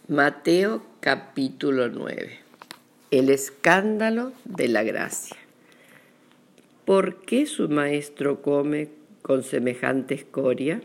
Mateo capítulo 9. El escándalo de la gracia. ¿Por qué su maestro come con semejante escoria?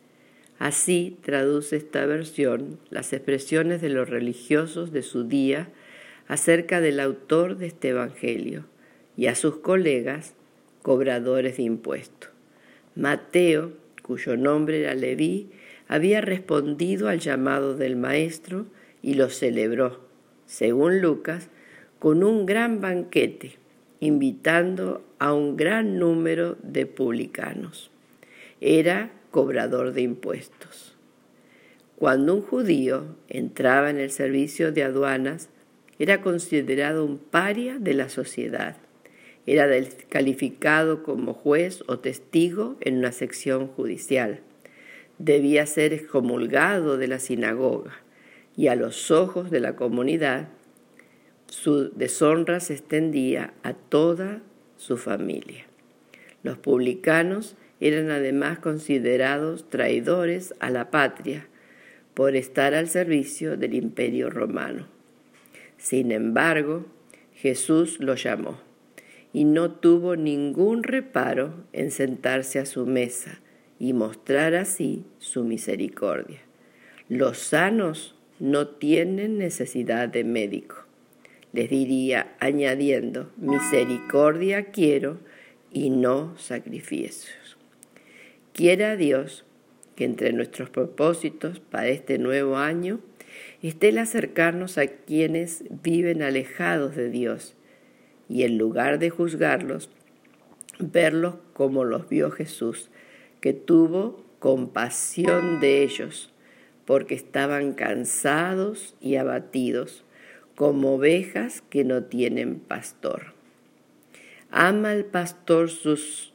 Así traduce esta versión las expresiones de los religiosos de su día acerca del autor de este evangelio y a sus colegas cobradores de impuestos. Mateo, cuyo nombre era Leví, había respondido al llamado del maestro y lo celebró, según Lucas, con un gran banquete, invitando a un gran número de publicanos. Era cobrador de impuestos. Cuando un judío entraba en el servicio de aduanas, era considerado un paria de la sociedad. Era descalificado como juez o testigo en una sección judicial. Debía ser excomulgado de la sinagoga y a los ojos de la comunidad su deshonra se extendía a toda su familia. Los publicanos eran además considerados traidores a la patria por estar al servicio del Imperio Romano. Sin embargo, Jesús los llamó y no tuvo ningún reparo en sentarse a su mesa y mostrar así su misericordia. Los sanos no tienen necesidad de médico, les diría añadiendo: misericordia quiero y no sacrificios. Quiera Dios que entre nuestros propósitos para este nuevo año esté el acercarnos a quienes viven alejados de Dios y en lugar de juzgarlos, verlos como los vio Jesús, que tuvo compasión de ellos, porque estaban cansados y abatidos, como ovejas que no tienen pastor. Ama el pastor sus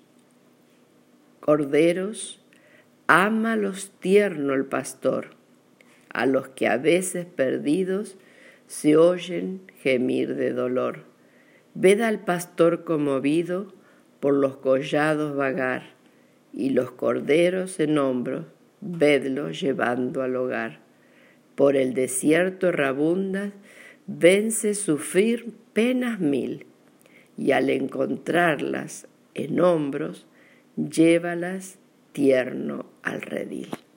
corderos, ámalos tierno el pastor, a los que a veces perdidos se oyen gemir de dolor. Ved al pastor conmovido por los collados vagar, y los corderos en hombros, vedlos llevando al hogar. Por el desierto errabundas, vence sufrir penas mil, y al encontrarlas en hombros, llévalas tierno al redil.